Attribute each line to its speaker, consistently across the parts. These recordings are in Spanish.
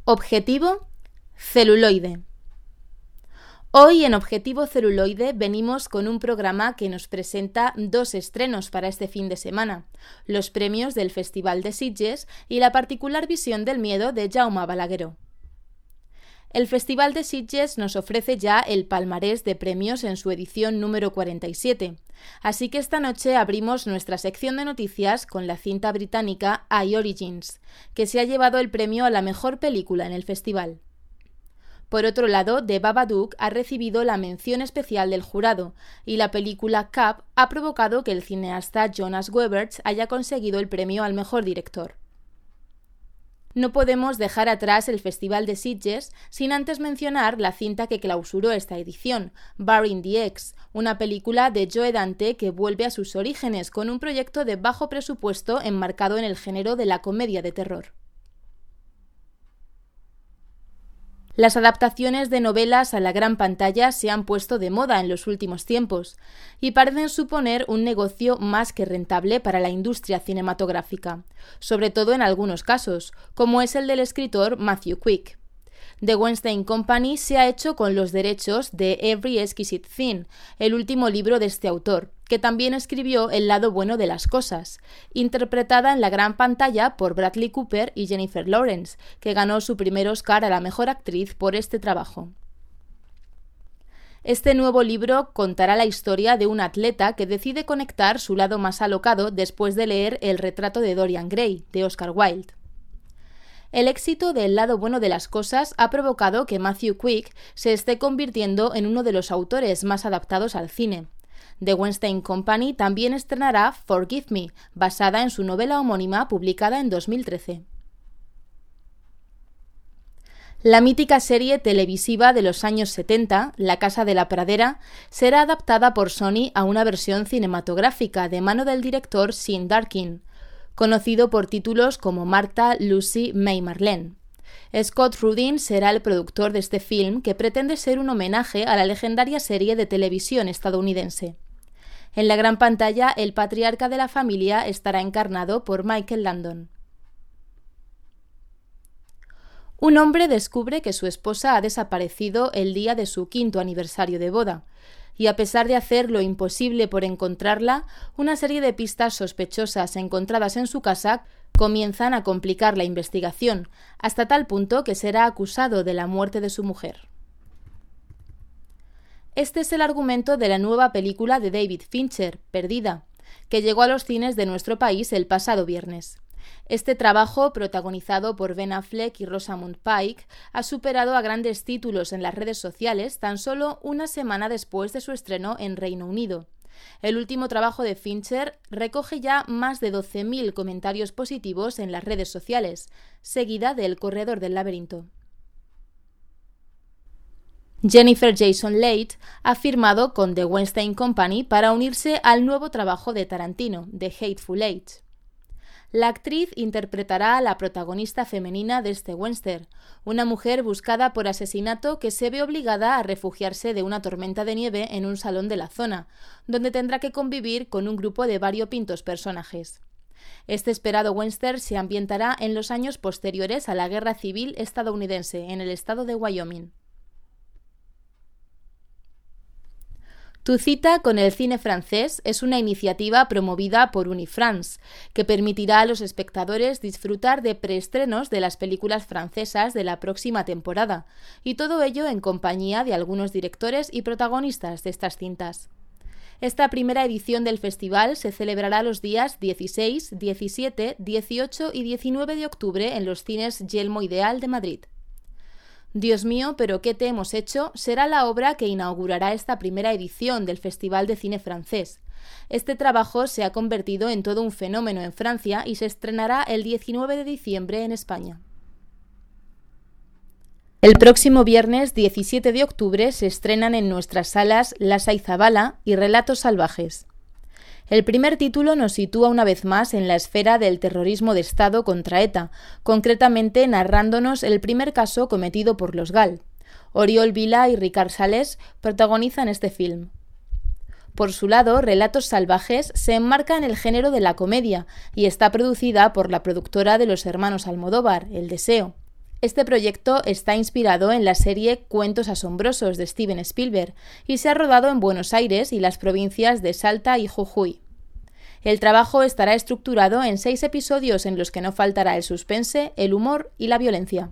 Speaker 1: Objetivo celuloide. Hoy en Objetivo Celuloide venimos con un programa que nos presenta dos estrenos para este fin de semana, los premios del Festival de Sitges y la particular visión del miedo de Jaume Balagueró. El Festival de Sitges nos ofrece ya el palmarés de premios en su edición número 47, así que esta noche abrimos nuestra sección de noticias con la cinta británica I-Origins, que se ha llevado el premio a la mejor película en el festival. Por otro lado, The Babadook ha recibido la mención especial del jurado y la película Cab ha provocado que el cineasta Jonas Weberts haya conseguido el premio al mejor director. No podemos dejar atrás el Festival de Sitges sin antes mencionar la cinta que clausuró esta edición, Burying the Ex, una película de Joe Dante que vuelve a sus orígenes con un proyecto de bajo presupuesto enmarcado en el género de la comedia de terror. Las adaptaciones de novelas a la gran pantalla se han puesto de moda en los últimos tiempos y parecen suponer un negocio más que rentable para la industria cinematográfica, sobre todo en algunos casos, como es el del escritor Matthew Quick. The Weinstein Company se ha hecho con los derechos de Every Exquisite Thing, el último libro de este autor, que también escribió El lado bueno de las cosas, interpretada en la gran pantalla por Bradley Cooper y Jennifer Lawrence, que ganó su primer Oscar a la mejor actriz por este trabajo. Este nuevo libro contará la historia de un atleta que decide conectar su lado más alocado después de leer El retrato de Dorian Gray, de Oscar Wilde. El éxito del lado bueno de las cosas ha provocado que Matthew Quick se esté convirtiendo en uno de los autores más adaptados al cine. The Weinstein Company también estrenará Forgive Me, basada en su novela homónima publicada en 2013. La mítica serie televisiva de los años 70, La Casa de la Pradera, será adaptada por Sony a una versión cinematográfica de mano del director Sean Darkin, conocido por títulos como Martha, Lucy, May, Marlene. Scott Rudin será el productor de este film que pretende ser un homenaje a la legendaria serie de televisión estadounidense. En la gran pantalla, el patriarca de la familia estará encarnado por Michael Landon. Un hombre descubre que su esposa ha desaparecido el día de su 5º aniversario de boda, y a pesar de hacer lo imposible por encontrarla, una serie de pistas sospechosas encontradas en su casa comienzan a complicar la investigación, hasta tal punto que será acusado de la muerte de su mujer. Este es el argumento de la nueva película de David Fincher, Perdida, que llegó a los cines de nuestro país el pasado viernes. Este trabajo, protagonizado por Ben Affleck y Rosamund Pike, ha superado a grandes títulos en las redes sociales tan solo una semana después de su estreno en Reino Unido. El último trabajo de Fincher recoge ya más de 12.000 comentarios positivos en las redes sociales, seguida de El corredor del laberinto. Jennifer Jason Leigh ha firmado con The Weinstein Company para unirse al nuevo trabajo de Tarantino, The Hateful Eight. La actriz interpretará a la protagonista femenina de este western, una mujer buscada por asesinato que se ve obligada a refugiarse de una tormenta de nieve en un salón de la zona, donde tendrá que convivir con un grupo de variopintos personajes. Este esperado western se ambientará en los años posteriores a la Guerra Civil estadounidense, en el estado de Wyoming. Tu cita con el cine francés es una iniciativa promovida por Unifrance, que permitirá a los espectadores disfrutar de preestrenos de las películas francesas de la próxima temporada, y todo ello en compañía de algunos directores y protagonistas de estas cintas. Esta primera edición del festival se celebrará los días 16, 17, 18 y 19 de octubre en los cines Yelmo Ideal de Madrid. Dios mío, pero ¿qué te hemos hecho? Será la obra que inaugurará esta primera edición del Festival de Cine Francés. Este trabajo se ha convertido en todo un fenómeno en Francia y se estrenará el 19 de diciembre en España. El próximo viernes 17 de octubre se estrenan en nuestras salas Lasa y Zabala y Relatos salvajes. El primer título nos sitúa una vez más en la esfera del terrorismo de Estado contra ETA, concretamente narrándonos el primer caso cometido por los GAL. Oriol Vila y Ricard Sales protagonizan este film. Por su lado, Relatos salvajes se enmarca en el género de la comedia y está producida por la productora de los hermanos Almodóvar, El Deseo. Este proyecto está inspirado en la serie Cuentos asombrosos de Steven Spielberg y se ha rodado en Buenos Aires y las provincias de Salta y Jujuy. El trabajo estará estructurado en 6 episodios en los que no faltará el suspense, el humor y la violencia.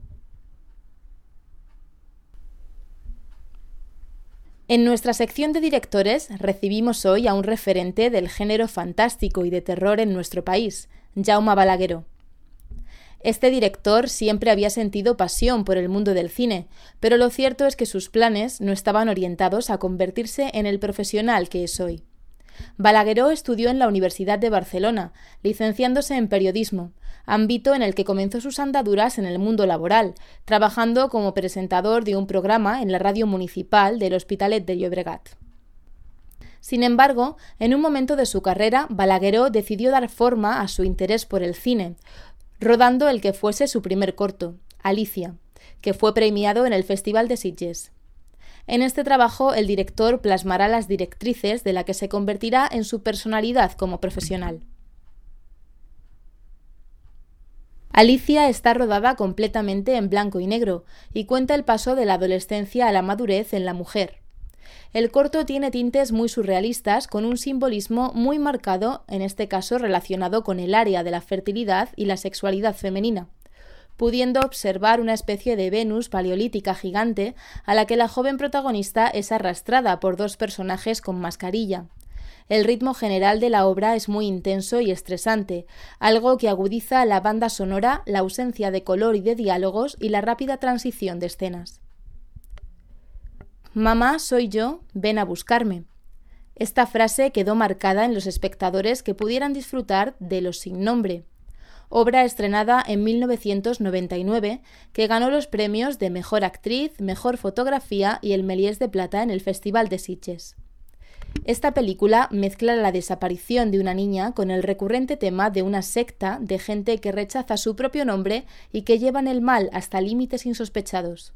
Speaker 1: En nuestra sección de directores recibimos hoy a un referente del género fantástico y de terror en nuestro país, Jaume Balagueró. Este director siempre había sentido pasión por el mundo del cine, pero lo cierto es que sus planes no estaban orientados a convertirse en el profesional que es hoy. Balagueró estudió en la Universidad de Barcelona, licenciándose en periodismo, ámbito en el que comenzó sus andaduras en el mundo laboral, trabajando como presentador de un programa en la radio municipal del Hospitalet de Llobregat. Sin embargo, en un momento de su carrera, Balagueró decidió dar forma a su interés por el cine, rodando el que fuese su primer corto, Alicia, que fue premiado en el Festival de Sitges. En este trabajo, el director plasmará las directrices de la que se convertirá en su personalidad como profesional. Alicia está rodada completamente en blanco y negro y cuenta el paso de la adolescencia a la madurez en la mujer. El corto tiene tintes muy surrealistas con un simbolismo muy marcado, en este caso relacionado con el área de la fertilidad y la sexualidad femenina, pudiendo observar una especie de Venus paleolítica gigante a la que la joven protagonista es arrastrada por 2 personajes con mascarilla. El ritmo general de la obra es muy intenso y estresante, algo que agudiza la banda sonora, la ausencia de color y de diálogos y la rápida transición de escenas. «Mamá, soy yo, ven a buscarme». Esta frase quedó marcada en los espectadores que pudieran disfrutar de Los sin nombre, obra estrenada en 1999 que ganó los premios de Mejor Actriz, Mejor Fotografía y el Méliès de Plata en el Festival de Sitges. Esta película mezcla la desaparición de una niña con el recurrente tema de una secta de gente que rechaza su propio nombre y que llevan el mal hasta límites insospechados.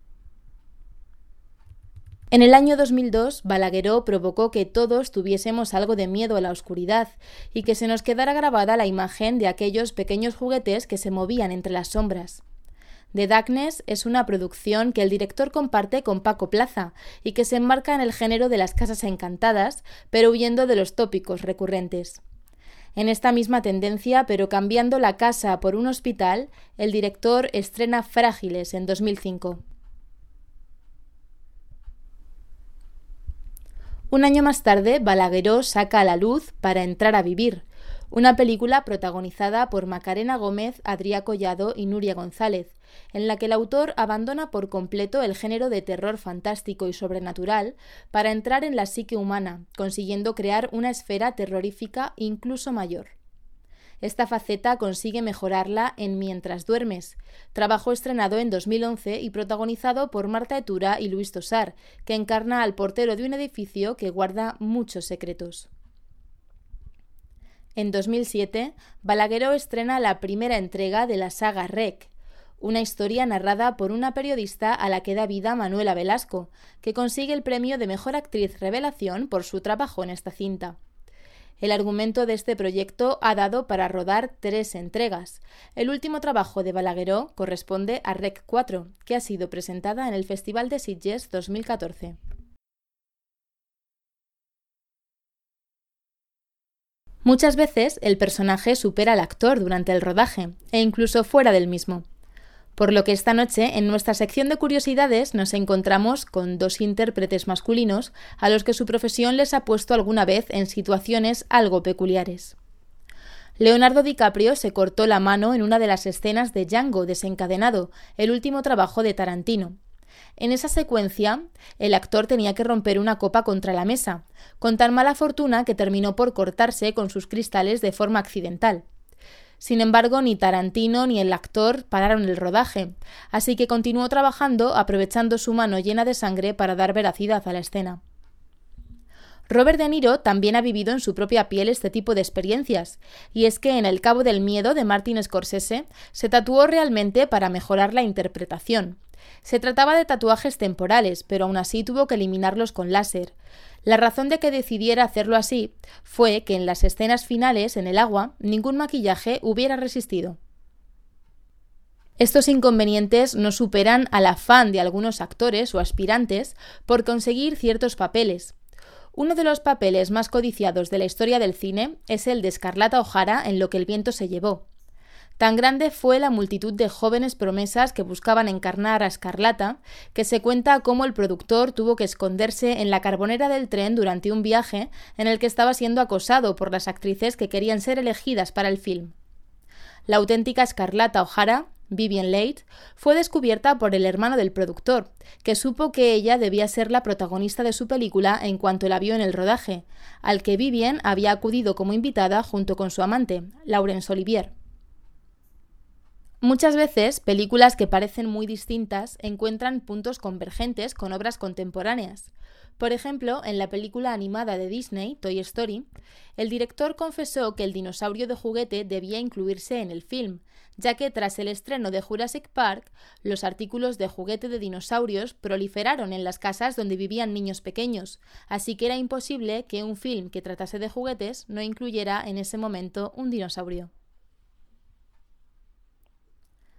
Speaker 1: En el año 2002, Balagueró provocó que todos tuviésemos algo de miedo a la oscuridad y que se nos quedara grabada la imagen de aquellos pequeños juguetes que se movían entre las sombras. The Darkness es una producción que el director comparte con Paco Plaza y que se enmarca en el género de las casas encantadas, pero huyendo de los tópicos recurrentes. En esta misma tendencia, pero cambiando la casa por un hospital, el director estrena Frágiles en 2005. Un año más tarde, Balagueró saca a la luz Para entrar a vivir, una película protagonizada por Macarena Gómez, Adrià Collado y Núria González, en la que el autor abandona por completo el género de terror fantástico y sobrenatural para entrar en la psique humana, consiguiendo crear una esfera terrorífica incluso mayor. Esta faceta consigue mejorarla en Mientras duermes, trabajo estrenado en 2011 y protagonizado por Marta Etura y Luis Tosar, que encarna al portero de un edificio que guarda muchos secretos. En 2007, Balagueró estrena la primera entrega de la saga REC, una historia narrada por una periodista a la que da vida Manuela Velasco, que consigue el premio de Mejor Actriz Revelación por su trabajo en esta cinta. El argumento de este proyecto ha dado para rodar 3 entregas. El último trabajo de Balagueró corresponde a REC 4, que ha sido presentada en el Festival de Sitges 2014. Muchas veces el personaje supera al actor durante el rodaje, e incluso fuera del mismo. Por lo que esta noche, en nuestra sección de curiosidades, nos encontramos con 2 intérpretes masculinos a los que su profesión les ha puesto alguna vez en situaciones algo peculiares. Leonardo DiCaprio se cortó la mano en una de las escenas de Django desencadenado, el último trabajo de Tarantino. En esa secuencia, el actor tenía que romper una copa contra la mesa, con tan mala fortuna que terminó por cortarse con sus cristales de forma accidental. Sin embargo, ni Tarantino ni el actor pararon el rodaje, así que continuó trabajando aprovechando su mano llena de sangre para dar veracidad a la escena. Robert De Niro también ha vivido en su propia piel este tipo de experiencias, y es que en El Cabo del Miedo de Martin Scorsese se tatuó realmente para mejorar la interpretación. Se trataba de tatuajes temporales, pero aún así tuvo que eliminarlos con láser. La razón de que decidiera hacerlo así fue que en las escenas finales, en el agua, ningún maquillaje hubiera resistido. Estos inconvenientes no superan al afán de algunos actores o aspirantes por conseguir ciertos papeles. Uno de los papeles más codiciados de la historia del cine es el de Scarlata O'Hara en Lo que el viento se llevó. Tan grande fue la multitud de jóvenes promesas que buscaban encarnar a Scarlata, que se cuenta cómo el productor tuvo que esconderse en la carbonera del tren durante un viaje en el que estaba siendo acosado por las actrices que querían ser elegidas para el film. La auténtica Scarlata O'Hara, Vivien Leigh, fue descubierta por el hermano del productor, que supo que ella debía ser la protagonista de su película en cuanto la vio en el rodaje, al que Vivien había acudido como invitada junto con su amante, Laurence Olivier. Muchas veces, películas que parecen muy distintas encuentran puntos convergentes con obras contemporáneas. Por ejemplo, en la película animada de Disney, Toy Story, el director confesó que el dinosaurio de juguete debía incluirse en el film, ya que tras el estreno de Jurassic Park, los artículos de juguete de dinosaurios proliferaron en las casas donde vivían niños pequeños, así que era imposible que un film que tratase de juguetes no incluyera en ese momento un dinosaurio.